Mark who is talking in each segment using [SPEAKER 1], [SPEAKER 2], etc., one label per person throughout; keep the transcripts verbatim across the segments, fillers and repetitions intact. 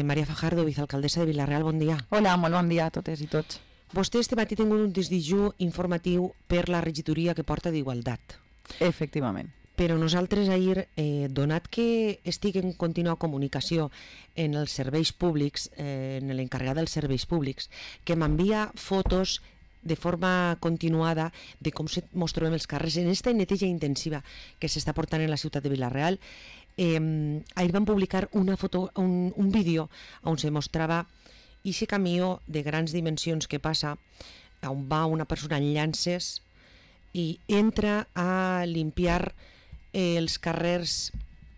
[SPEAKER 1] Maria Fajardo, vicealcaldessa de Vila-real, bon dia.
[SPEAKER 2] Hola, molt bon dia a totes i tots.
[SPEAKER 1] Vostè este matí ha tingut un desdijú informatiu per la regidoria que porta d'Igualtat.
[SPEAKER 2] Efectivament.
[SPEAKER 1] Però nosaltres ahir, eh, donat que estic en contínua comunicació en els serveis públics, eh, en l'encarregat dels serveis públics, que m'envia fotos de forma continuada de com se mos trobem els carrers en aquesta neteja intensiva que s'està portant en la ciutat de Vila-real. Eh, ahir van publicar una foto, un, un vídeo on se mostrava aquest camió de grans dimensions que passa, on va una persona en llances i entra a limpiar eh, els carrers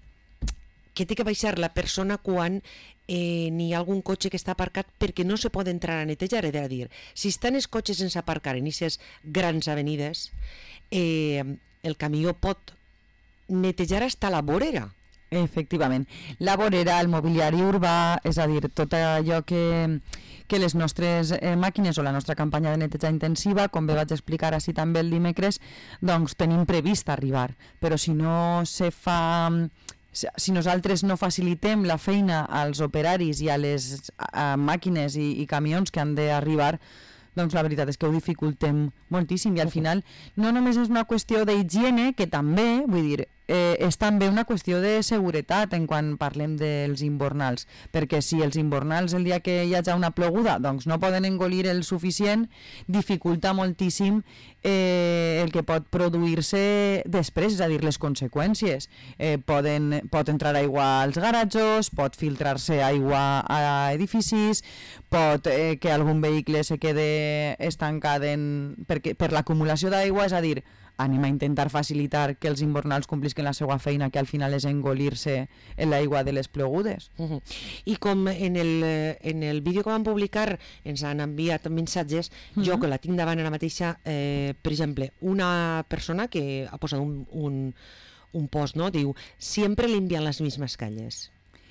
[SPEAKER 1] que té que baixar la persona quan eh, n'hi ha algun cotxe que està aparcat perquè no se pot entrar a netejar. És a dir, si estan els cotxes sense aparcar en aquestes grans avenides, eh, el camió pot netejar fins a la vorera.
[SPEAKER 2] Efectivament. La vorera, el mobiliari urbà, és a dir, tot allò que, que les nostres eh, màquines o la nostra campanya de neteja intensiva, com bé vaig explicar així també el dimecres, doncs tenim previst arribar. Però si no se fa... Si nosaltres no facilitem la feina als operaris i a les a màquines i, i camions que han d'arribar, doncs la veritat és que ho dificultem moltíssim i al final no només és una qüestió d'higiene, que també, vull dir, eh, és també una qüestió de seguretat en quan parlem dels invernals, perquè si els invernals el dia que hi hagi una ploguda doncs no poden engolir el suficient, dificulta moltíssim eh, el que pot produir-se després, és a dir, les conseqüències. Eh, poden, pot entrar aigua als garatjos, pot filtrar-se aigua a edificis, pot eh, que algun vehicle se quede estancat en, perquè, per l'acumulació d'aigua, és a dir, anem a intentar facilitar que els invernals complisquen la seva feina, que al final és engolir-se en l'aigua de les plogudes.
[SPEAKER 1] Uh -huh. I com en el, en el vídeo que van publicar ens han enviat missatges, uh -huh. jo que la tinc davant ara mateixa, eh, per exemple, una persona que ha posat un, un, un post, no? Diu, sempre limpian las mismas calles.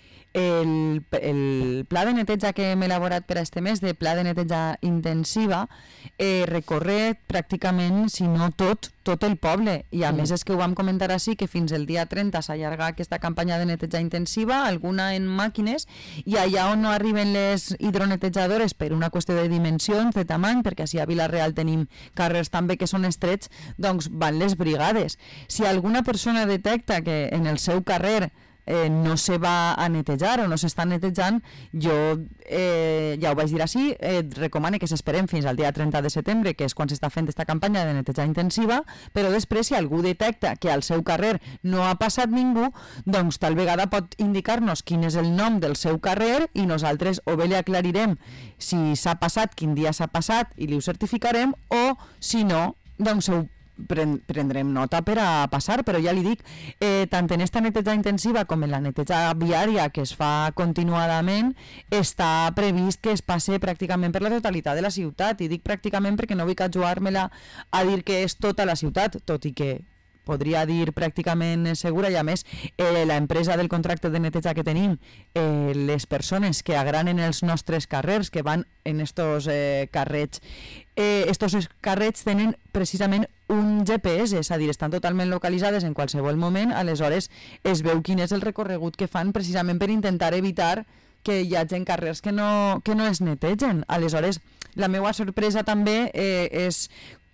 [SPEAKER 2] El, el pla de neteja que hem elaborat per a este mes, de pla de neteja intensiva, eh, recorre pràcticament, si no tot, tot el poble. I a mm. més és que ho vam comentar així, que fins el dia trenta s'allarga aquesta campanya de neteja intensiva, alguna en màquines, i allà on no arriben les hidronetejadores per una qüestió de dimensions, de tamany, perquè així a Vila-real tenim carrers també que són estrets, doncs van les brigades. Si alguna persona detecta que en el seu carrer Eh, no se va a netejar o no s'està netejant, jo eh, ja ho vaig dir així, eh, recomano que s'esperen fins al dia trenta de setembre, que és quan s'està fent aquesta campanya de neteja intensiva, però després si algú detecta que al seu carrer no ha passat ningú, doncs tal vegada pot indicar-nos quin és el nom del seu carrer i nosaltres o bé li aclarirem si s'ha passat, quin dia s'ha passat i li ho certificarem, o si no, doncs ho prendrem nota per a passar, però ja li dic, eh, tant en esta neteja intensiva com en la neteja viària que es fa continuadament, està previst que es passe pràcticament per la totalitat de la ciutat, i dic pràcticament perquè no vull cajuar-me-la a dir que és tota la ciutat, tot i que podria dir pràcticament segura, i a més eh, la empresa del contracte de neteja que tenim, eh, les persones que agranen els nostres carrers, que van en estos eh, carrets, eh, estos carrets tenen precisament un G P S, és a dir, estan totalment localitzades en qualsevol moment, aleshores es veu quin és el recorregut que fan precisament per intentar evitar que hi hagi carrers que no, que no es netegen. Aleshores, la meva sorpresa també eh, és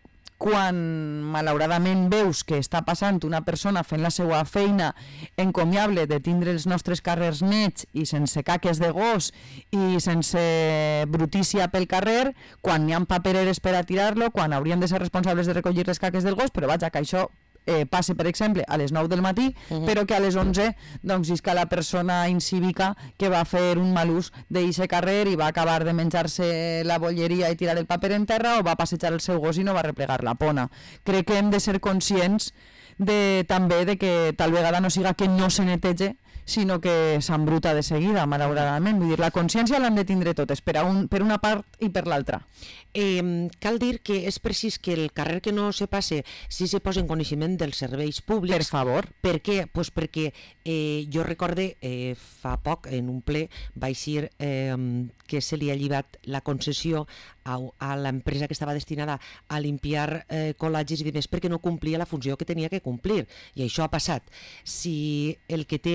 [SPEAKER 2] quan malauradament veus que està passant una persona fent la seva feina encomiable de tindre els nostres carrers nets i sense caques de gos i sense brutícia pel carrer, quan n'hi ha papereres per a tirar-lo, quan hauríem de ser responsables de recollir les caques del gos, però vaja, que això Eh, passe, per exemple, a les nou del matí, uh-huh. però que a les onze doncs, isca la persona incívica que va fer un mal ús d'eixe carrer i va acabar de menjar-se la bolleria i tirar el paper en terra, o va passejar el seu gos i no va replegar la pona. Crec que hem de ser conscients de, també de que tal vegada no siga que no se netege, sinó que s'embruta de seguida, malauradament. Vull dir, la consciència l'han de tindre totes, per, a un, per una part i per l'altra.
[SPEAKER 1] Eh, cal dir que és precís que el carrer que no se passe si se posa en coneixement dels serveis públics.
[SPEAKER 2] Per favor.
[SPEAKER 1] Per què? Pues perquè eh, jo recorde eh, fa poc en un ple vaig dir eh, que se li ha lligat la concessió a, a l'empresa que estava destinada a limpiar eh, col·lagis i demés perquè no complia la funció que tenia que complir, i això ha passat. Si el que té ara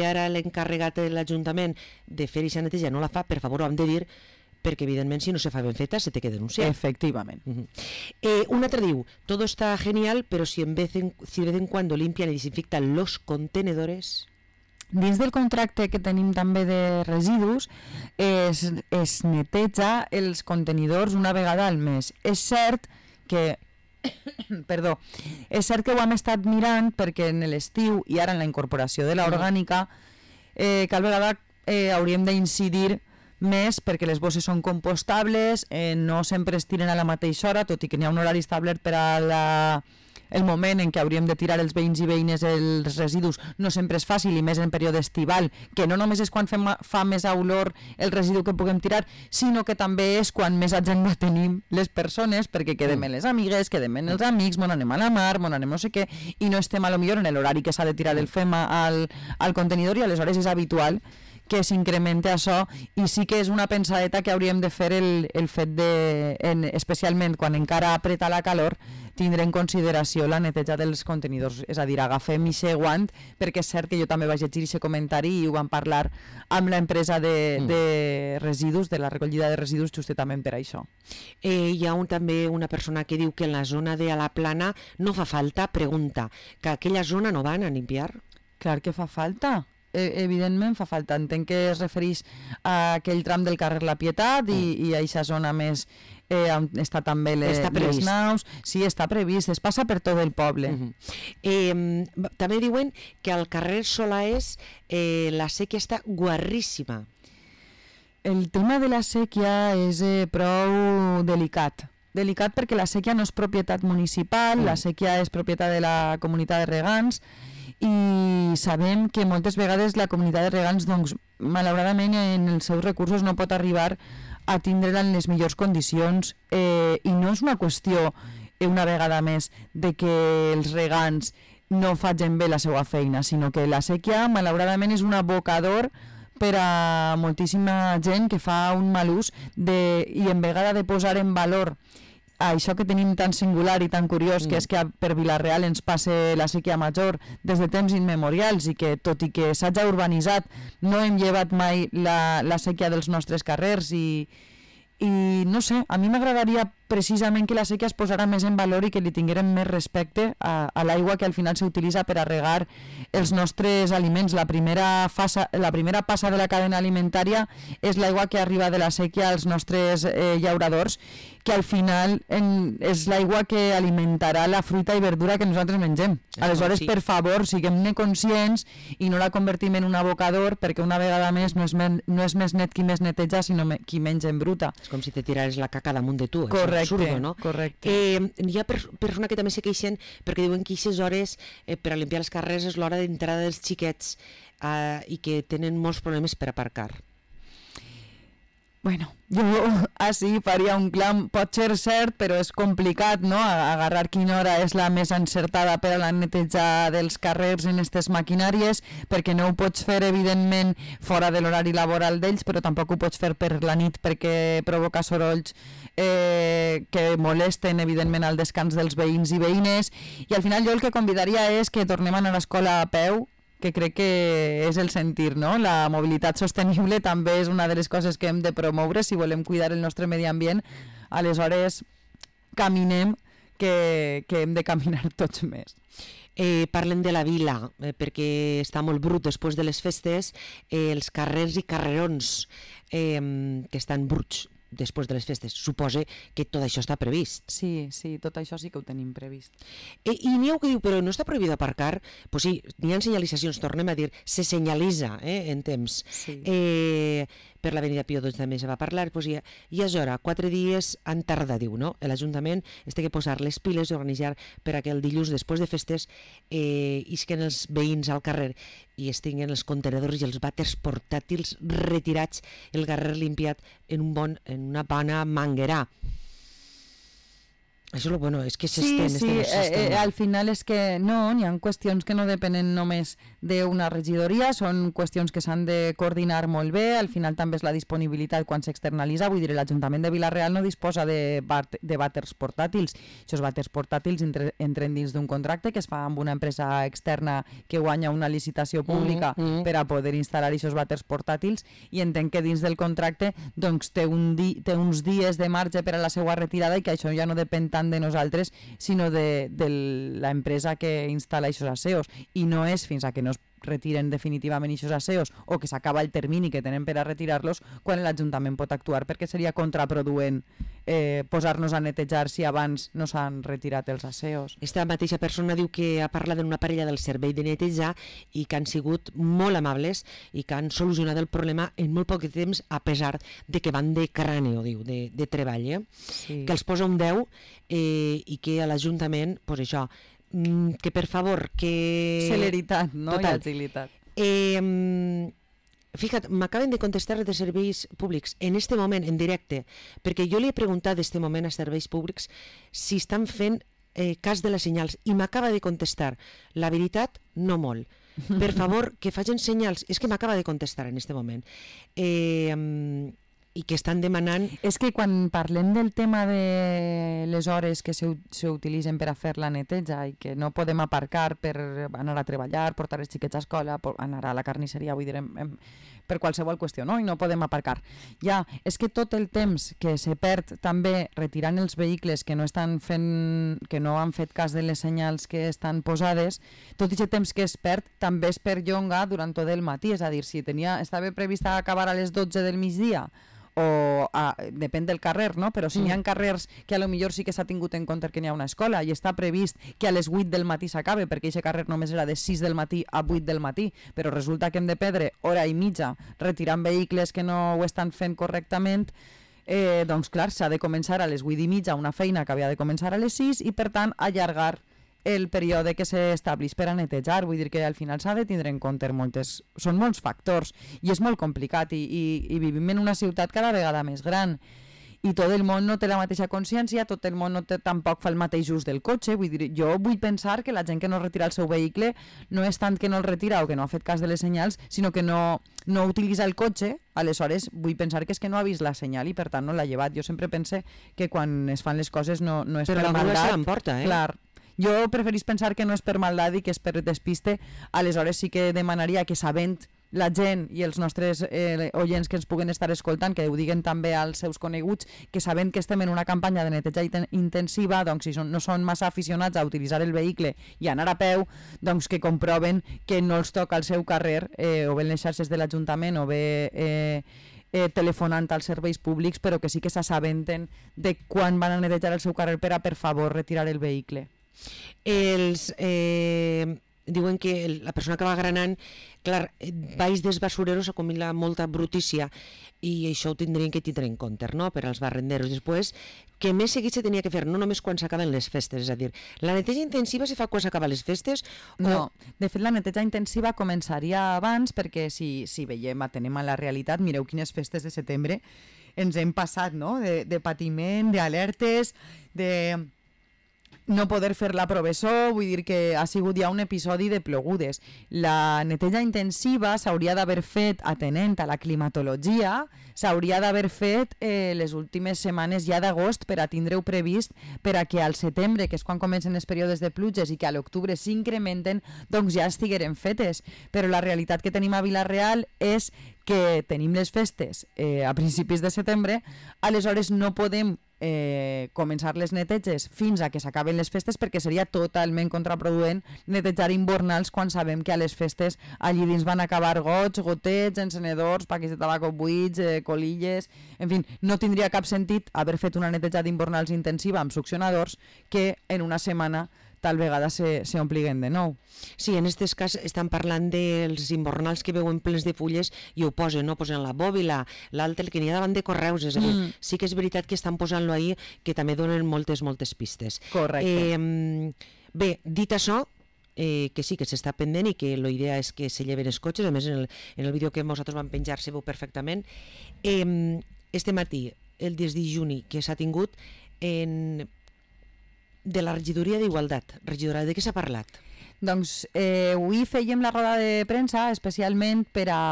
[SPEAKER 1] encarregat l'Ajuntament de fer aquesta neteja no la fa, per favor ho hem de dir, perquè evidentment si no se fa ben feta se té que denunciar.
[SPEAKER 2] Efectivament.
[SPEAKER 1] Uh -huh. eh, un altre diu, todo está genial, pero si, en vez en, si de vez en cuando limpian y desinfectan los contenedores...
[SPEAKER 2] Dins del contracte que tenim també de residus es, es neteja els contenidors una vegada al mes. És cert que perdó, és cert que ho hem estat mirant perquè en l'estiu i ara en la incorporació de l'orgànica eh, cada vegada eh, hauríem d'incidir més perquè les bosses són compostables, eh, no sempre es tiren a la mateixa hora, tot i que n'hi ha un horari establert per a la... el moment en què hauríem de tirar els veïns i veïnes els residus no sempre és fàcil, i més en període estival, que no només és quan fem, fa més olor el residu que puguem tirar, sinó que també és quan més agenda tenim les persones, perquè quedem mm. les amigues, quedem els amics, mon anem a la mar, mon anem no sé què, i no estem a lo millor en l'horari que s'ha de tirar el FEMA al, al contenidor, i aleshores és habitual que s'incremente això, i sí que és una pensadeta que hauríem de fer el, el fet de, en, especialment quan encara apreta la calor, tindre en consideració la neteja dels contenidors, és a dir, agafem ixe guant, perquè és cert que jo també vaig llegir ixe comentari i ho vam parlar amb l'empresa de, mm. de residus, de la recollida de residus, justament per això.
[SPEAKER 1] Eh, hi ha un, també una persona que diu que en la zona de la Plana no fa falta, pregunta, que aquella zona no van a limpiar?
[SPEAKER 2] Clar que fa falta. Evidentment fa falta, entenc que es refereix a aquell tram del carrer La Pietat i, mm. i a aquesta zona més eh, on està també les, està les naus, sí, està previst, es passa per tot el poble.
[SPEAKER 1] Mm -hmm. eh, també diuen que al carrer Solaes eh, la sèquia està guarríssima.
[SPEAKER 2] El tema de la sèquia és eh, prou delicat. Delicat perquè la sèquia no és propietat municipal, mm. la sèquia és propietat de la comunitat de regants, i sabem que moltes vegades la comunitat de regants, doncs, malauradament en els seus recursos no pot arribar a tindre-la en les millors condicions, eh, i no és una qüestió, eh, una vegada més, de que els regants no facin bé la seva feina, sinó que la sèquia malauradament és un abocador per a moltíssima gent que fa un mal ús de, i en vegada de posar en valor això que tenim tan singular i tan curiós, mm. que és que per Vila-real ens passe la sèquia major des de temps immemorials, i que tot i que s'hagi urbanitzat no hem llevat mai la, la sèquia dels nostres carrers, i, i no sé, a mi m'agradaria precisament que la sèquia es posara més en valor i que li tinguérem més respecte a, a l'aigua que al final s'utilitza per a regar els nostres aliments. La primera, fasa, la primera passa de la cadena alimentària és l'aigua que arriba de la sèquia als nostres eh, llauradors, que al final en, és l'aigua que alimentarà la fruita i verdura que nosaltres mengem. Aleshores, sí. per favor, siguem-ne conscients i no la convertim en un abocador, perquè una vegada més no és, men, no és més net qui més neteja, sinó me, qui menja en bruta.
[SPEAKER 1] És com si te tirares la caca damunt de tu.
[SPEAKER 2] Correcte.
[SPEAKER 1] Absurdo, no?
[SPEAKER 2] Correcte.
[SPEAKER 1] Eh, hi ha per, persones que també se queixen perquè diuen que aquestes hores eh, per a limpiar els carrers és l'hora d'entrada dels xiquets eh, i que tenen molts problemes per aparcar.
[SPEAKER 2] Bueno, jo així faria un clam, pot ser cert, però és complicat, no?, agarrar quina hora és la més encertada per a la neteja dels carrers en aquestes maquinàries, perquè no ho pots fer, evidentment, fora de l'horari laboral d'ells, però tampoc ho pots fer per la nit perquè provoca sorolls eh, que molesten, evidentment, al descans dels veïns i veïnes, i al final jo el que convidaria és que tornem a anar a l'escola a peu, que crec que és el sentir, no? La mobilitat sostenible també és una de les coses que hem de promoure si volem cuidar el nostre medi ambient. Aleshores, caminem, que, que hem de caminar tots més.
[SPEAKER 1] Eh, parlem de la vila, eh, perquè està molt brut després de les festes, eh, els carrers i carrerons eh, que estan bruts després de les festes. Suposa que tot això està previst.
[SPEAKER 2] Sí, sí, tot això sí que ho tenim previst.
[SPEAKER 1] Eh, I n'hi ha que diu, però no està prohibit aparcar? Pues sí, n'hi ha senyalitzacions, tornem a dir, se senyalitza eh, en temps.
[SPEAKER 2] Sí.
[SPEAKER 1] Eh, per l'avenida Pío dotze també se va parlar, pues ja, ja és hora, quatre dies en tarda, diu, no? L'Ajuntament es té que posar les piles i organitzar per a que el dilluns, després de festes, eh, isquen els veïns al carrer i es tinguen els contenedors i els vàters portàtils retirats, el carrer limpiat en, un bon, en una bona manguera. Això és el bueno, és que
[SPEAKER 2] Sí,
[SPEAKER 1] s'estén,
[SPEAKER 2] sí,
[SPEAKER 1] estén,
[SPEAKER 2] eh, eh,
[SPEAKER 1] s'estén.
[SPEAKER 2] al final és que no, n'hi ha qüestions que no depenen només d'una regidoria, són qüestions que s'han de coordinar molt bé, al final també és la disponibilitat quan s'externalitza, vull dir, l'Ajuntament de Vila-real no disposa de, bat, de vàters portàtils, aquests vàters portàtils entre, entren dins d'un contracte que es fa amb una empresa externa que guanya una licitació pública mm -hmm. per a poder instal·lar aquests vàters portàtils, i entenc que dins del contracte doncs, té, un di, té uns dies de marge per a la seva retirada i que això ja no depèn tant de nosaltres, sinó de, de l'empresa que instal·la aquests asseos, i no és fins a que no es retiren definitivament aquests asseos o que s'acaba el termini que tenen per a retirar-los quan l'Ajuntament pot actuar, perquè seria contraproduent eh, posar-nos a netejar si abans no s'han retirat els asseos.
[SPEAKER 1] Esta mateixa persona diu que ha parlat d'una parella del servei de netejar i que han sigut molt amables i que han solucionat el problema en molt poc temps, a pesar de que van de cràneo, diu, de, de treball, eh? Sí. Que els posa un deu eh, i que a l'Ajuntament, pues això, que per favor, que...
[SPEAKER 2] Celeritat, no?
[SPEAKER 1] Total.
[SPEAKER 2] I agilitat.
[SPEAKER 1] Eh, fíjate, m'acaben de contestar de serveis públics en este moment, en directe, perquè jo li he preguntat en este moment a serveis públics si estan fent eh, cas de les senyals, i m'acaba de contestar, la veritat, no molt. Per favor, que facin senyals. És que m'acaba de contestar en este moment. Eh... i que estan demanant...
[SPEAKER 2] És que quan parlem del tema de les hores que s'utilitzen per a fer la neteja i que no podem aparcar per anar a treballar, portar els xiquets a escola, anar a la carnisseria, vull dir, em, em, per qualsevol qüestió, no? I no podem aparcar. Ja, és que tot el temps que se perd també retirant els vehicles que no estan fent, que no han fet cas de les senyals que estan posades, tot aquest temps que es perd també es perllonga durant tot el matí, és a dir, si tenia, estava prevista acabar a les dotze del migdia, o a, depèn del carrer, no? Però si mm. n'hi ha carrers que a lo millor sí que s'ha tingut en compte que n'hi ha una escola i està previst que a les vuit del matí s'acabe, perquè aquest carrer només era de sis del matí a vuit del matí, però resulta que hem de perdre hora i mitja retirant vehicles que no ho estan fent correctament, eh, doncs clar, s'ha de començar a les vuit i mitja una feina que havia de començar a les sis i per tant allargar el període que s'estableix per a netejar. Vull dir que al final s'ha de tindre en compte moltes... Són molts factors i és molt complicat i, i, i vivim en una ciutat cada vegada més gran i tot el món no té la mateixa consciència, tot el món no té, tampoc fa el mateix ús del cotxe. Vull dir, jo vull pensar que la gent que no retira el seu vehicle no és tant que no el retira o que no ha fet cas de les senyals, sinó que no, no utilitza el cotxe. Aleshores vull pensar que és que no ha vist la senyal i per tant no l'ha llevat. Jo sempre pense que quan es fan les coses no, no és
[SPEAKER 1] Però
[SPEAKER 2] per
[SPEAKER 1] la
[SPEAKER 2] maldat.
[SPEAKER 1] se l'emporta, eh?
[SPEAKER 2] Clar. Jo preferís pensar que no és per maldat i que és per despiste. Aleshores sí que demanaria que, sabent la gent i els nostres eh, oients que ens puguen estar escoltant, que ho diguen també als seus coneguts, que sabent que estem en una campanya de neteja intensiva, doncs si són, no són massa aficionats a utilitzar el vehicle i anar a peu, doncs que comproven que no els toca al seu carrer, eh, o bé en les xarxes de l'Ajuntament o bé... Eh, Eh, telefonant als serveis públics, però que sí que s'assabenten de quan van a netejar el seu carrer per a, per favor, retirar el vehicle.
[SPEAKER 1] Els... Eh... diuen que la persona que va granant, clar, baix dels basureros s'acumula molta brutícia i això ho tindrien que tindre en compte, no?, per als barrenderos. Després, que més seguit se tenia que fer, no només quan s'acaben les festes, és a dir, la neteja intensiva se fa quan s'acaben les festes? O...
[SPEAKER 2] No, de fet la neteja intensiva començaria abans, perquè si, si veiem, atenem a la realitat, mireu quines festes de setembre ens hem passat, no?, de, de patiment, d'alertes, de... no poder fer la provessó, vull dir que ha sigut ja un episodi de plogudes. La neteja intensiva s'hauria d'haver fet atenent a la climatologia, s'hauria d'haver fet eh, les últimes setmanes ja d'agost per a tindre-ho previst per a que al setembre, que és quan comencen els períodes de pluges i que a l'octubre s'incrementen, doncs ja estigueren fetes. Però la realitat que tenim a Vila-real és que tenim les festes eh, a principis de setembre, aleshores no podem eh, començar les neteges fins a que s'acaben les festes, perquè seria totalment contraproduent netejar invernals quan sabem que a les festes allí dins van acabar gots, gotets, encenedors, paquets de tabaco buits, eh, colilles... En fi, no tindria cap sentit haver fet una neteja d'invernals intensiva amb succionadors que en una setmana tal vegada se, se ompliguin de nou.
[SPEAKER 1] Sí, en aquest cas estan parlant dels invernals que veuen plens de fulles i ho posen, no? Posen la bòbila, l'altre, el que n'hi ha davant de correus, és a dir, mm. sí que és veritat que estan posant-lo ahí, que també donen moltes, moltes pistes.
[SPEAKER 2] Correcte.
[SPEAKER 1] Eh, bé, dit això, eh, que sí, que s'està pendent i que la idea és que se lleven els cotxes, a més en el, en el vídeo que nosaltres vam penjar se veu perfectament. Eh, este matí, el dies de juny que s'ha tingut, en... de la regidoria d'Igualtat. Regidora, de què s'ha parlat?
[SPEAKER 2] Doncs eh, avui fèiem la roda de premsa especialment per a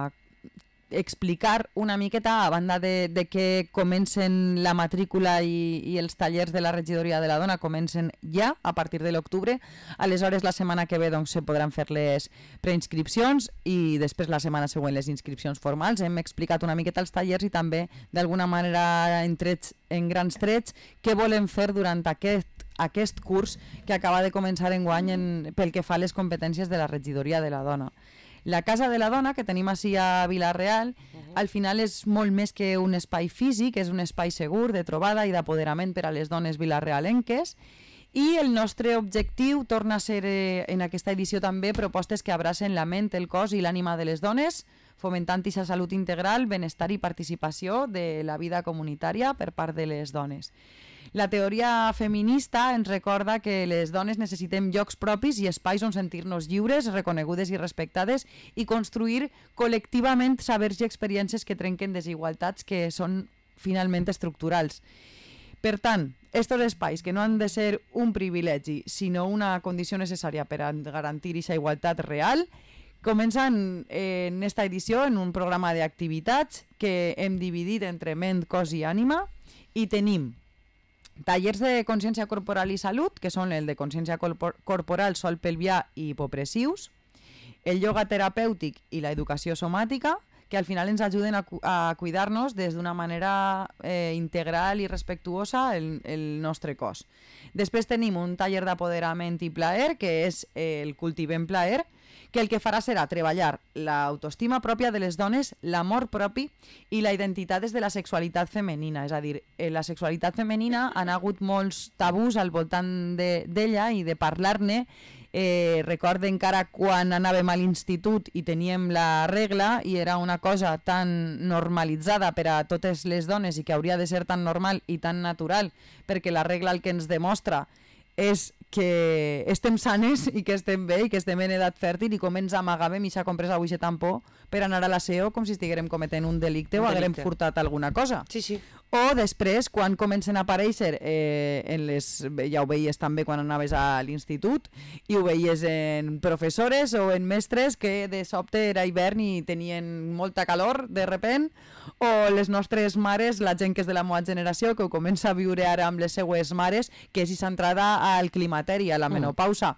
[SPEAKER 2] explicar una miqueta, a banda de, de que comencen la matrícula i, i els tallers de la regidoria de la dona comencen ja a partir de l'octubre. Aleshores, la setmana que ve doncs, se podran fer les preinscripcions i després la setmana següent les inscripcions formals. Hem explicat una miqueta els tallers i també d'alguna manera en, trets, en grans trets què volem fer durant aquest aquest curs que acaba de començar enguany en, pel que fa a les competències de la regidoria de la dona. La Casa de la Dona, que tenim així a Vila-real, uh-huh. al final és molt més que un espai físic, és un espai segur de trobada i d'apoderament per a les dones vilarealenques, i el nostre objectiu torna a ser eh, en aquesta edició també propostes que abracen la ment, el cos i l'ànima de les dones, fomentant aquesta salut integral, benestar i participació de la vida comunitària per part de les dones. La teoria feminista ens recorda que les dones necessitem llocs propis i espais on sentir-nos lliures, reconegudes i respectades i construir col·lectivament sabers i experiències que trenquen desigualtats que són finalment estructurals. Per tant, estos espais que no han de ser un privilegi, sinó una condició necessària per a garantir aquesta igualtat real, comencen en esta edició en un programa d'activitats que hem dividit entre ment, cos i ànima i tenim tallers de consciència corporal i salut, que són el de consciència corpor corporal, sol pelvià i hipopressius, el ioga terapèutic i la educació somàtica, que al final ens ajuden a, cu a cuidar-nos des d'una manera eh, integral i respectuosa el, el nostre cos. Després tenim un taller d'apoderament i plaer, que és el Cultivem Plaer, que el que farà serà treballar l'autoestima pròpia de les dones, l'amor propi i la identitat des de la sexualitat femenina. És a dir, en la sexualitat femenina han hagut molts tabús al voltant d'ella i de parlar-ne. Eh, recordo encara quan anàvem a l'institut i teníem la regla i era una cosa tan normalitzada per a totes les dones i que hauria de ser tan normal i tan natural, perquè la regla el que ens demostra és que estem sanes i que estem bé i que estem en edat fèrtil i com ens amagàvem i s'ha comprès avui aquest tampó per anar a l'aseo com si estiguérem cometent un delicte o haguérem furtat alguna cosa.
[SPEAKER 1] Sí, sí.
[SPEAKER 2] O després, quan comencen a aparèixer, eh, en les, ja ho veies també quan anaves a l'institut, i ho veies en professores o en mestres que de sobte era hivern i tenien molta calor de repent, o les nostres mares, la gent que és de la meva generació, que ho comença a viure ara amb les seues mares, que és aquesta entrada al climateri, a la menopausa.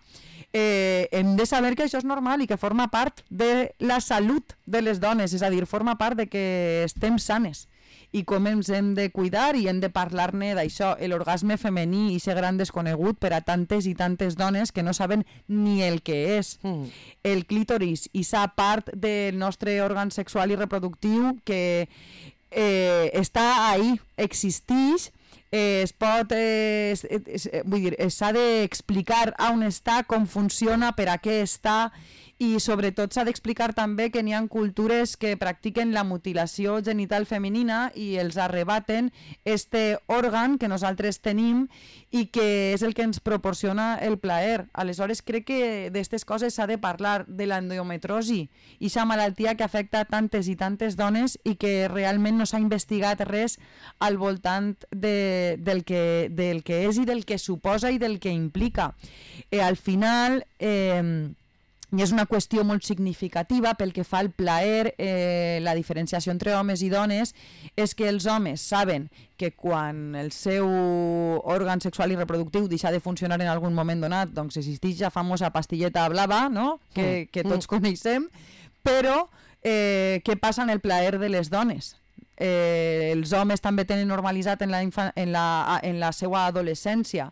[SPEAKER 2] Eh, hem de saber que això és normal i que forma part de la salut de les dones, és a dir, forma part de que estem sanes i com ens hem de cuidar i hem de parlar-ne d'això, l'orgasme femení i ser gran desconegut per a tantes i tantes dones que no saben ni el que és. Mm. El clítoris i sa part del nostre òrgan sexual i reproductiu que eh, està ahí, existeix, eh, es pot, eh, es, es, vull dir, s'ha d'explicar on està, com funciona, per a què està, i sobretot s'ha d'explicar també que n'hi ha cultures que practiquen la mutilació genital femenina i els arrebaten este òrgan que nosaltres tenim i que és el que ens proporciona el plaer. Aleshores crec que d'aquestes coses s'ha de parlar, de l'endometrosi i aquesta malaltia que afecta tantes i tantes dones i que realment no s'ha investigat res al voltant de, del, que, del que és i del que suposa i del que implica. Eh, al final... Eh, i és una qüestió molt significativa pel que fa al plaer, eh, la diferenciació entre homes i dones és que els homes saben que quan el seu òrgan sexual i reproductiu deixa de funcionar en algun moment donat, doncs existeix la famosa pastilleta blava, no? que, que tots coneixem, però eh, què passa en el plaer de les dones? Eh, els homes també tenen normalitzat en la, en la, en la seva adolescència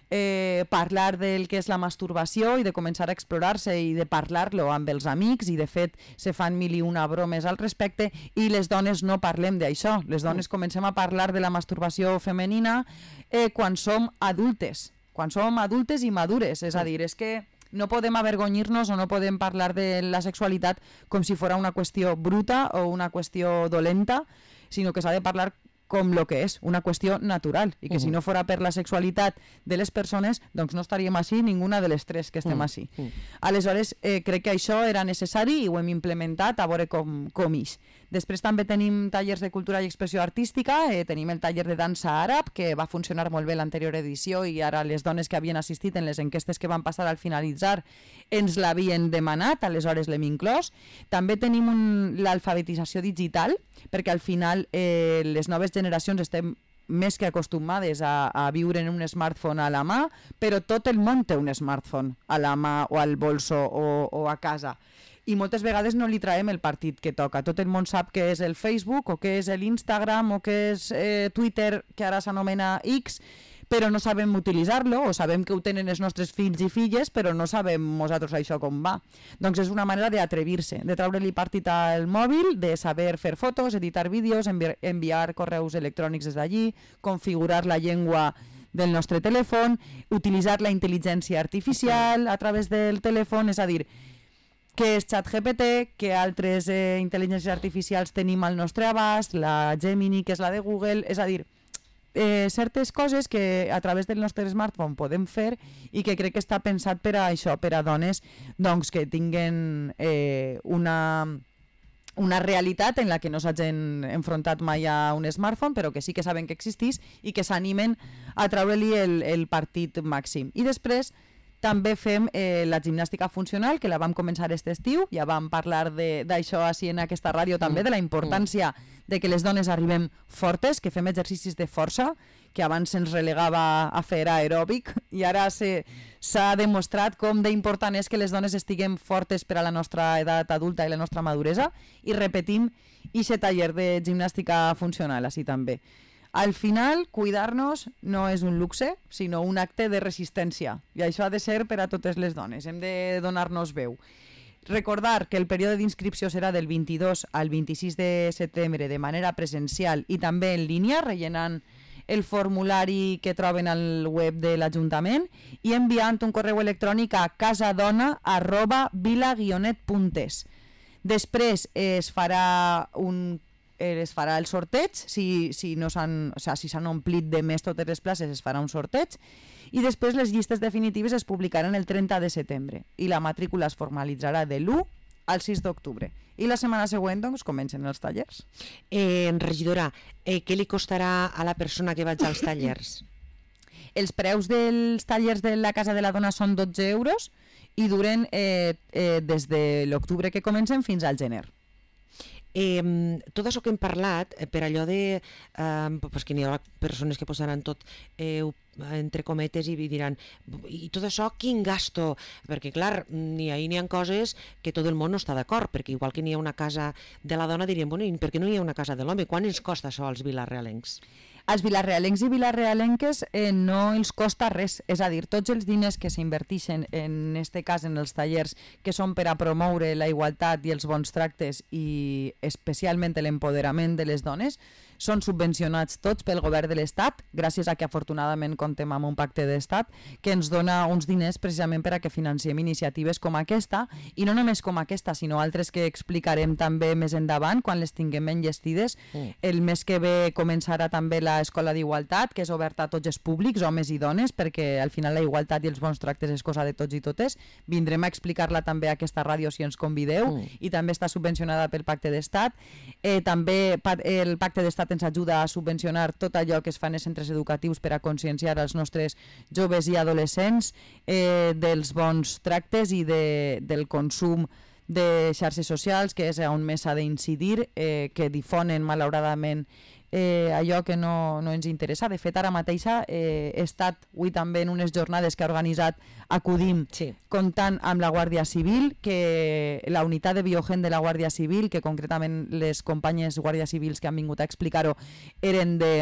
[SPEAKER 2] Eh, parlar del que és la masturbació i de començar a explorar-se i de parlar-lo amb els amics i de fet se fan mil i una bromes al respecte i les dones no parlem d'això. Les dones comencem a parlar de la masturbació femenina eh, quan som adultes, quan som adultes i madures, és a dir, és que no podem avergonyir-nos o no podem parlar de la sexualitat com si fos una qüestió bruta o una qüestió dolenta, sinó que s'ha de parlar com el que és, una qüestió natural, i que uh-huh. si no fora per la sexualitat de les persones, doncs no estaríem així ninguna de les tres que estem uh-huh. així. Aleshores, eh, crec que això era necessari i ho hem implementat a veure com, com ix. Després també tenim tallers de cultura i expressió artística, eh, tenim el taller de dansa àrab, que va funcionar molt bé l'anterior edició i ara les dones que havien assistit en les enquestes que van passar al finalitzar ens l'havien demanat, aleshores l'hem inclòs. També tenim un, l'alfabetització digital, perquè al final eh, les noves generacions estem més que acostumades a, a viure en un smartphone a la mà, però tot el món té un smartphone a la mà o al bolso o, o a casa. I moltes vegades no li traiem el partit que toca. Tot el món sap què és el Facebook o què és l'Instagram o què és eh, Twitter, que ara s'anomena X, però no sabem utilitzar-lo, o sabem que ho tenen els nostres fills i filles, però no sabem nosaltres això com va. Doncs és una manera d'atrevir-se, de treure-li partit al mòbil, de saber fer fotos, editar vídeos, envi enviar correus electrònics des d'allí, configurar la llengua del nostre telèfon, utilitzar la intel·ligència artificial a través del telèfon, és a dir, que és ChatGPT, que altres eh, intel·ligències artificials tenim al nostre abast, la Gemini, que és la de Google, és a dir, Eh, certes coses que a través del nostre smartphone podem fer i que crec que està pensat per a això, per a dones doncs, que tinguen eh, una, una realitat en la que no s'hagin enfrontat mai a un smartphone, però que sí que saben que existís i que s'animen a treure-li el, el partit màxim. I després també fem eh, la gimnàstica funcional, que la vam començar aquest estiu, ja vam parlar d'això així en aquesta ràdio també, de la importància de que les dones arribem fortes, que fem exercicis de força, que abans se'ns relegava a fer aeròbic, i ara s'ha demostrat com d'important és que les dones estiguem fortes per a la nostra edat adulta i la nostra maduresa, i repetim aquest taller de gimnàstica funcional, així també. Al final, cuidar-nos no és un luxe, sinó un acte de resistència. I això ha de ser per a totes les dones. Hem de donar-nos veu. Recordar que el període d'inscripció serà del vint-i-dos al vint-i-sis de setembre de manera presencial i també en línia, rellenant el formulari que troben al web de l'Ajuntament i enviant un correu electrònic a casadona arroba vila guionet punt es. Després es farà un es farà el sorteig, si, si no s'han, o sigui, si s'han omplit de més totes les places es farà un sorteig i després les llistes definitives es publicaran el trenta de setembre i la matrícula es formalitzarà de l'u al sis d'octubre. I la setmana següent doncs, comencen els tallers.
[SPEAKER 1] Eh, regidora, eh, què li costarà a la persona que vaig als tallers?
[SPEAKER 2] Els preus dels tallers de la Casa de la Dona són dotze euros i duren eh, eh, des de l'octubre que comencen fins al gener.
[SPEAKER 1] Eh, tot això que hem parlat, eh, per allò de eh, pues que n'hi ha persones que posaran tot eh, entre cometes i diran i tot això quin gasto? Perquè clar, ni ahí n'hi ha coses que tot el món no està d'acord, perquè igual que n'hi ha una casa de la dona diríem, bueno, per què no hi ha una casa de l'home? Quan ens costa això als vilarealencs?
[SPEAKER 2] Als vilarealencs i vilarealenques eh, no els costa res, és a dir, tots els diners que s'invertixen en este cas en els tallers que són per a promoure la igualtat i els bons tractes i especialment l'empoderament de les dones són subvencionats tots pel govern de l'Estat, gràcies a que afortunadament comptem amb un pacte d'Estat que ens dona uns diners precisament per a que financiem iniciatives com aquesta, i no només com aquesta, sinó altres que explicarem també més endavant quan les tinguem enllestides. Mm. El mes que ve començarà també l'Escola d'Igualtat, que és oberta a tots els públics, homes i dones, perquè al final la igualtat i els bons tractes és cosa de tots i totes. Vindrem a explicar-la també a aquesta ràdio si ens convideu, mm. i també està subvencionada pel pacte d'Estat. Eh, també el pacte d'Estat ens ajuda a subvencionar tot allò que es fa en els centres educatius per a conscienciar els nostres joves i adolescents eh, dels bons tractes i de, del consum de xarxes socials, que és on més s'ha d'incidir, eh, que difonen malauradament eh, allò que no, no ens interessa. De fet, ara mateixa eh, he estat avui també en unes jornades que ha organitzat Acudim, sí, comptant amb la Guàrdia Civil, que la unitat de biogen de la Guàrdia Civil, que concretament les companyes guàrdia civils que han vingut a explicar-ho eren de,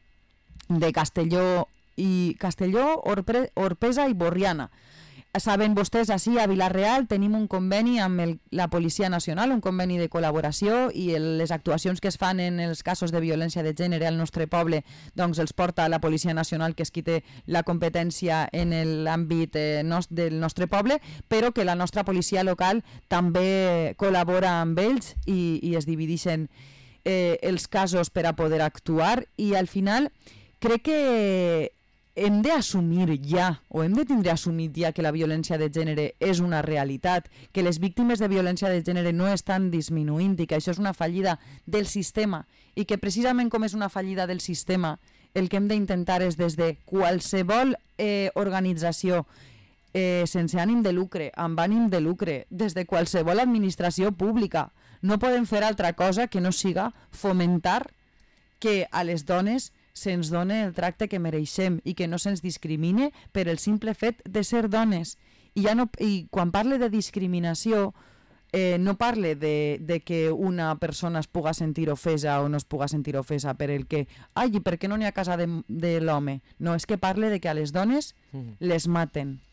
[SPEAKER 2] de Castelló, i Castelló, Orpe, Orpesa i Borriana. Saben vostès, així a Vila-real tenim un conveni amb el, la Policia Nacional, un conveni de col·laboració, i el, les actuacions que es fan en els casos de violència de gènere al nostre poble doncs els porta a la Policia Nacional, que és qui té la competència en l'àmbit eh, nos, del nostre poble, però que la nostra policia local també col·labora amb ells i, i es divideixen eh, els casos per a poder actuar, i al final crec que hem d'assumir ja, o hem de tindre assumit ja que la violència de gènere és una realitat, que les víctimes de violència de gènere no estan disminuint i que això és una fallida del sistema i que precisament com és una fallida del sistema el que hem d'intentar és des de qualsevol eh, organització eh, sense ànim de lucre, amb ànim de lucre, des de qualsevol administració pública, no podem fer altra cosa que no siga fomentar que a les dones se'ns doni el tracte que mereixem i que no se'ns discrimine per el simple fet de ser dones. I, ja no, i quan parle de discriminació, eh, no parle de, de que una persona es puga sentir ofesa o no es puga sentir ofesa per el que, ai, i per què no n'hi ha casa de, de l'home? No, és que parle de que a les dones mm. les maten.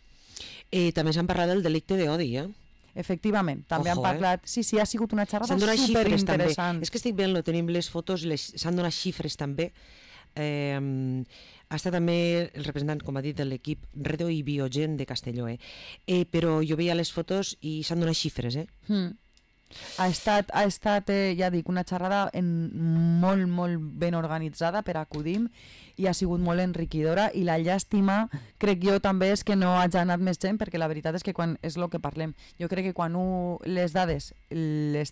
[SPEAKER 1] I també s'han parlat del delicte d'odi, eh?
[SPEAKER 2] Efectivament, també
[SPEAKER 1] Ojo,
[SPEAKER 2] han parlat... Eh? Sí, sí, ha sigut una xerrada superinteressant.
[SPEAKER 1] És que estic veient, tenim les fotos, s'han donat xifres també. Eh, ha estat també el representant, com ha dit, de l'equip Redo i Biogen de Castelló, eh? Eh, però jo veia les fotos i s'han donat xifres, eh?
[SPEAKER 2] Mm. Ha estat, ha estat eh, ja dic, una xerrada en molt, molt ben organitzada per acudim i ha sigut molt enriquidora i la llàstima, crec jo també, és que no hagi anat més gent, perquè la veritat és que quan és el que parlem, jo crec que quan un, les dades les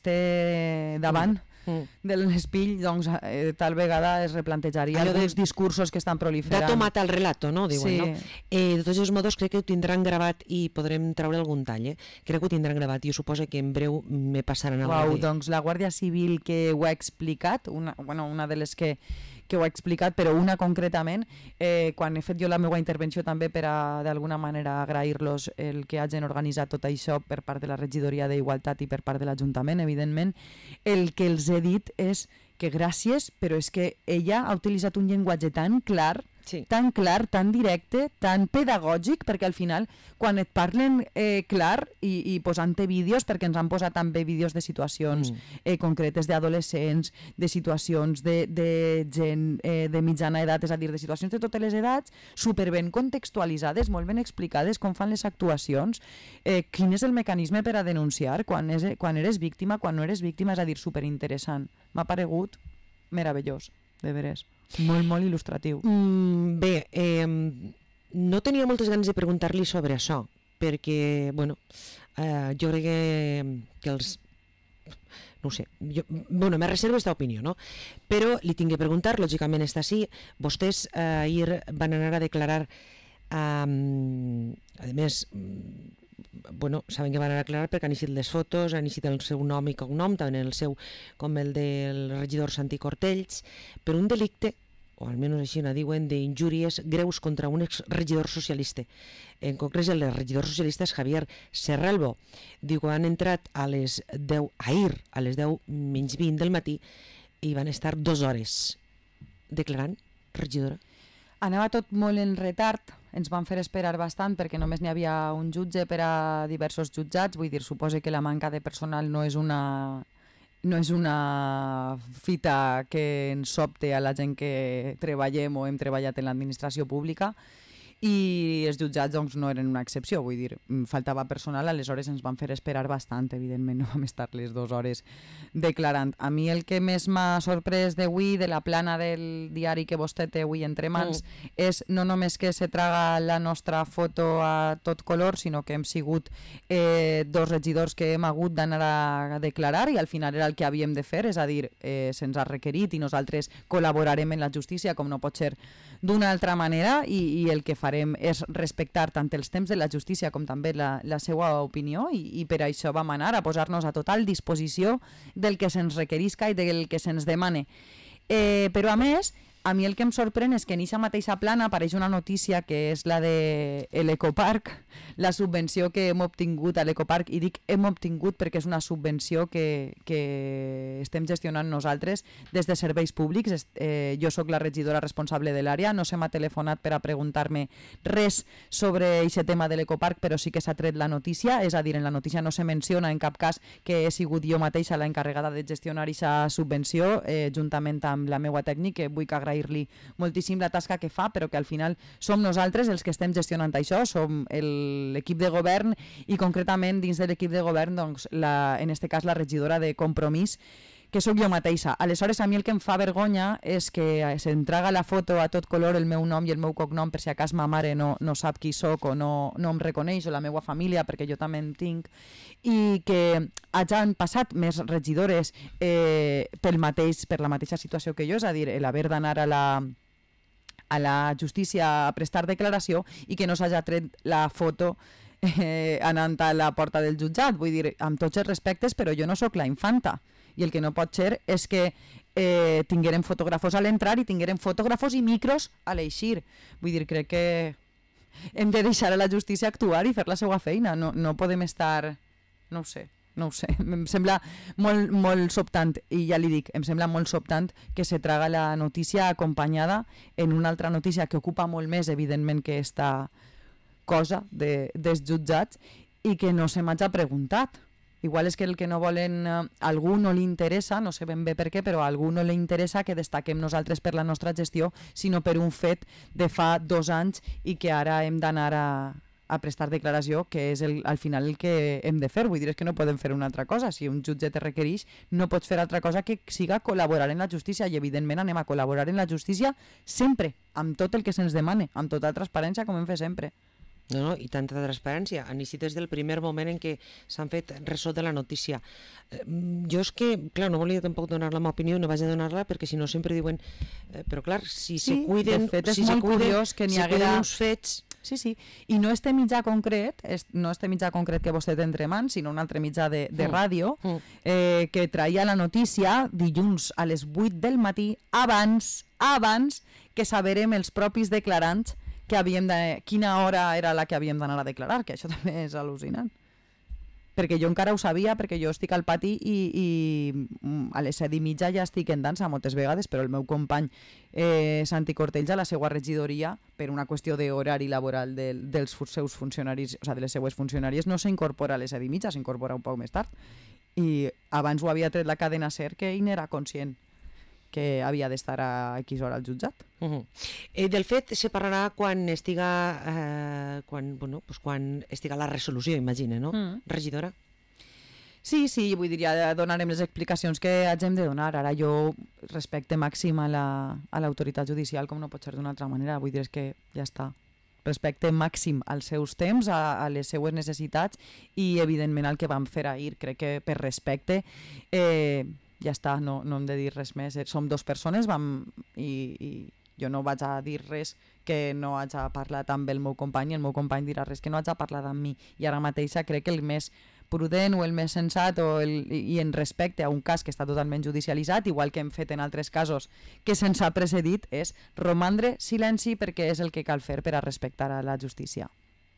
[SPEAKER 2] té davant mm. de l'espill, doncs eh, tal vegada es replantejaria Allò alguns de... discursos que estan proliferant.
[SPEAKER 1] Dato mata el relato, no? Diuen,
[SPEAKER 2] sí.
[SPEAKER 1] no? Eh, de tots els modos crec que ho tindran gravat i podrem treure algun tall, eh? Crec que ho tindran gravat i jo suposo que en breu me passaran alguna cosa.
[SPEAKER 2] Doncs la Guàrdia Civil que ho ha explicat, una, bueno, una de les que que ho ha explicat, però una concretament, eh, quan he fet jo la meva intervenció també per a, d'alguna manera, agrair-los el que hagin organitzat tot això per part de la regidoria d'Igualtat i per part de l'Ajuntament, evidentment, el que els he dit és que gràcies, però és que ella ha utilitzat un llenguatge tan clar, sí. tan clar, tan directe, tan pedagògic, perquè al final, quan et parlen eh, clar i, i posant-te vídeos, perquè ens han posat també vídeos de situacions mm. eh, concretes d'adolescents, de situacions de, de gent eh, de mitjana edat, és a dir, de situacions de totes les edats, superben contextualitzades, molt ben explicades, com fan les actuacions, eh, quin és el mecanisme per a denunciar, quan, és, quan eres víctima, quan no eres víctima, és a dir, superinteressant. M'ha paregut meravellós, de veres. Molt, molt il·lustratiu.
[SPEAKER 1] Mm, bé, eh, no tenia moltes ganes de preguntar-li sobre això, perquè, bueno, eh, jo crec que, que els... No ho sé, jo, bueno, me reservo esta opinió, no? Però li tinc que preguntar, lògicament està així, vostès eh, ahir van anar a declarar, eh, a més, bueno, saben que van anar a declarar perquè han eixit les fotos, han eixit el seu nom i cognom, també el seu, com el del regidor Santi Cortells, per un delicte, o almenys així no diuen, d'injúries greus contra un exregidor socialista. En concret, el regidor socialista és Javier Serralbo. Diu que han entrat a les deu, ahir, a les deu menys vint del matí, i van estar dues hores declarant, regidora.
[SPEAKER 2] Anava tot molt en retard, ens van fer esperar bastant perquè només n'hi havia un jutge per a diversos jutjats, vull dir, suposo que la manca de personal no és una... no és una fita que ens sobte a la gent que treballem o hem treballat en l'administració pública, i els jutjats doncs, no eren una excepció, vull dir, faltava personal, aleshores ens van fer esperar bastant, evidentment no vam estar les dues hores declarant. A mi el que més m'ha sorprès d'avui, de la plana del diari que vostè té avui entre mans, mm. és no només que se traga la nostra foto a tot color, sinó que hem sigut eh, dos regidors que hem hagut d'anar a declarar i al final era el que havíem de fer, és a dir, eh, se'ns ha requerit i nosaltres col·laborarem en la justícia com no pot ser d'una altra manera, i, i el que farem és respectar tant els temps de la justícia com també la, la seva opinió, i, i per això vam anar a posar-nos a total disposició del que se'ns requerisca i del que se'ns demane. Eh, però a més, a mi el que em sorprèn és que en aquesta mateixa plana apareix una notícia que és la de l'Ecoparc, la subvenció que hem obtingut a l'Ecoparc, i dic hem obtingut perquè és una subvenció que, que estem gestionant nosaltres des de serveis públics. Eh, jo sóc la regidora responsable de l'àrea, no se m'ha telefonat per a preguntar-me res sobre aquest tema de l'Ecoparc, però sí que s'ha tret la notícia, és a dir, en la notícia no se menciona en cap cas que he sigut jo mateixa la encarregada de gestionar aquesta subvenció, eh, juntament amb la meua tècnic, que vull que agrair-li moltíssim la tasca que fa, però que al final som nosaltres els que estem gestionant això, som l'equip de govern i concretament dins de l'equip de govern, doncs, la, en este cas la regidora de Compromís, que sóc jo mateixa. Aleshores, a mi el que em fa vergonya és que s'entraga la foto a tot color el meu nom i el meu cognom per si a cas ma mare no, no sap qui sóc o no, no em reconeix, o la meva família, perquè jo també en tinc, i que hagin passat més regidores eh, pel mateix, per la mateixa situació que jo, és a dir, l'haver d'anar a la a la justícia a prestar declaració i que no s'hagi tret la foto eh, anant a la porta del jutjat. Vull dir, amb tots els respectes, però jo no sóc la infanta. I el que no pot ser és que eh, tinguérem fotògrafos a l'entrar i tinguérem fotògrafos i micros a l'eixir. Vull dir, crec que hem de deixar a la justícia actuar i fer la seva feina. No, no podem estar... no ho sé. No ho sé, em sembla molt, molt sobtant, i ja li dic, em sembla molt sobtant que se traga la notícia acompanyada en una altra notícia que ocupa molt més, evidentment, que esta cosa de, dels jutjats i que no se m'ha preguntat. Igual és que el que no volen, a algú no li interessa, no sé ben bé per què, però a algú no li interessa que destaquem nosaltres per la nostra gestió, sinó per un fet de fa dos anys i que ara hem d'anar a... a prestar declaració, que és el, al final el que hem de fer. Vull dir, és que no podem fer una altra cosa. Si un jutge te requereix, no pots fer altra cosa que siga col·laborar en la justícia, i evidentment anem a col·laborar en la justícia sempre, amb tot el que se'ns demane, amb total transparència, com hem fet sempre.
[SPEAKER 1] No, no, i tanta transparència. Així des del primer moment en què s'han fet ressò de la notícia. Eh, jo és que, clar, no volia tampoc donar la meva opinió, no vaig a donar-la, perquè si no sempre diuen... Eh, però clar, si
[SPEAKER 2] sí,
[SPEAKER 1] se cuiden...
[SPEAKER 2] de fet, és
[SPEAKER 1] si
[SPEAKER 2] molt
[SPEAKER 1] se cuiden,
[SPEAKER 2] curiós que n'hi
[SPEAKER 1] si
[SPEAKER 2] haguera...
[SPEAKER 1] uns fets...
[SPEAKER 2] Sí, sí, i no este mitjà concret, és, no este mitjà concret que vostè té entre mans, sinó un altre mitjà de, de ràdio, mm. eh, que traia la notícia dilluns a les vuit del matí, abans, abans que saberem els propis declarants que havíem de, quina hora era la que havíem d'anar a declarar, que això també és al·lucinant. Perquè jo encara ho sabia, perquè jo estic al pati i, i a les set i mitja ja estic en dansa moltes vegades, però el meu company eh, Santi Cortells a la seva regidoria, per una qüestió d'horari laboral de, dels seus funcionaris, o sigui, de les seues funcionàries, no s'incorpora a les set i mitja, s'incorpora un poc més tard. I abans ho havia tret la cadena SER, que ell n'era conscient que havia d'estar a X hora al jutjat.
[SPEAKER 1] Uh -huh. eh, del fet se parlarà quan estiga eh, quan, bueno, pues quan estiga la resolució, imagina, no? Mm. Regidora?
[SPEAKER 2] Sí, sí, vull dir, ja donarem les explicacions que hagin de donar. Ara jo respecte màxim a la, a l'autoritat judicial, com no pot ser d'una altra manera. Vull dir, és que ja està. Respecte màxim als seus temps, a, a les seues necessitats i, evidentment, al que vam fer ahir. Crec que per respecte... Eh, ja està, no, no hem de dir res més. Som dues persones vam, i, i jo no vaig a dir res que no haig parlat amb el meu company, i el meu company dirà res que no haig parlat amb mi. I ara mateixa crec que el més prudent o el més sensat o el, i en respecte a un cas que està totalment judicialitzat, igual que hem fet en altres casos que se'ns ha precedit, és romandre silenci, perquè és el que cal fer per a respectar a la justícia.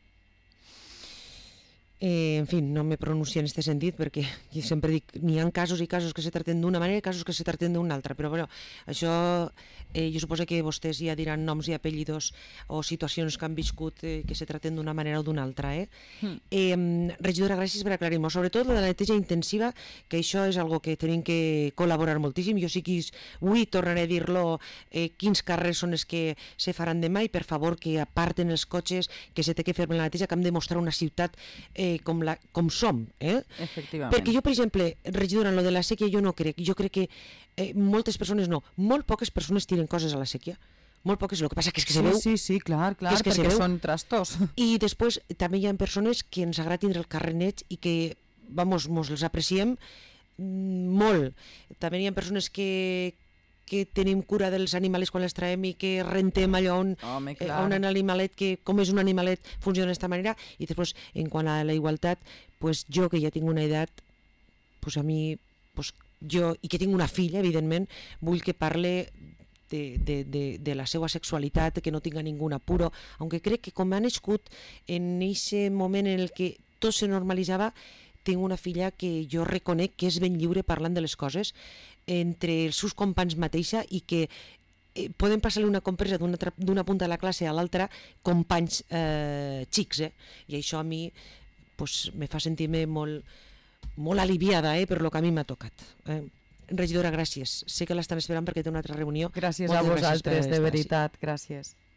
[SPEAKER 1] Eh, en fi, no me pronuncio en este sentit perquè jo sempre dic, n'hi ha casos i casos que se tracten d'una manera i casos que se tracten d'una altra, però bueno, això eh, jo suposo que vostès ja diran noms i apellidos o situacions que han viscut eh, que se tracten d'una manera o d'una altra. Eh? Mm. Eh, regidora, gràcies per aclarir-m'ho, sobretot la de la neteja intensiva, que això és algo que tenim que col·laborar moltíssim. Jo sí que avui tornaré a dir-lo, eh, quins carrers són els que se faran demà, i per favor que aparten els cotxes, que se té que fer la neteja, que hem de mostrar una ciutat eh, Com, la, com som, eh?
[SPEAKER 2] Efectivament.
[SPEAKER 1] Perquè jo, per exemple, regidora, en lo de la sèquia jo no crec, jo crec que eh, moltes persones no, molt poques persones tiren coses a la sèquia, molt poques, el que passa que és que se
[SPEAKER 2] sí,
[SPEAKER 1] veu...
[SPEAKER 2] Sí, sí, clar, clar,
[SPEAKER 1] que
[SPEAKER 2] perquè són trastos.
[SPEAKER 1] I després també hi ha persones que ens agrada tindre el carrer net i que, vamos, mos els apreciem molt. També hi ha persones que que tenim cura dels animals quan els traiem i que rentem allò on,
[SPEAKER 2] Home,
[SPEAKER 1] eh, on un animalet que, com és un animalet, funciona d'esta manera. I després, en quant a la igualtat, pues jo que ja tinc una edat, pues a mi, pues jo, i que tinc una filla, evidentment, vull que parle de, de, de, de la seva sexualitat, que no tinga ningú apuro, aunque crec que com ha nascut en aquest moment en el que tot se normalitzava, tinc una filla que jo reconec que és ben lliure parlant de les coses entre els seus companys mateixa i que eh, poden passar-li una compresa d'una punta de la classe a l'altra companys eh, xics, eh? I això a mi pues, me fa sentir-me molt, molt aliviada eh, per lo que a mi m'ha tocat. Eh? Regidora, gràcies. Sé que l'estan esperant perquè té una altra reunió.
[SPEAKER 2] Gràcies
[SPEAKER 1] Moltes
[SPEAKER 2] a vosaltres,
[SPEAKER 1] gràcies
[SPEAKER 2] de veritat, gràcies.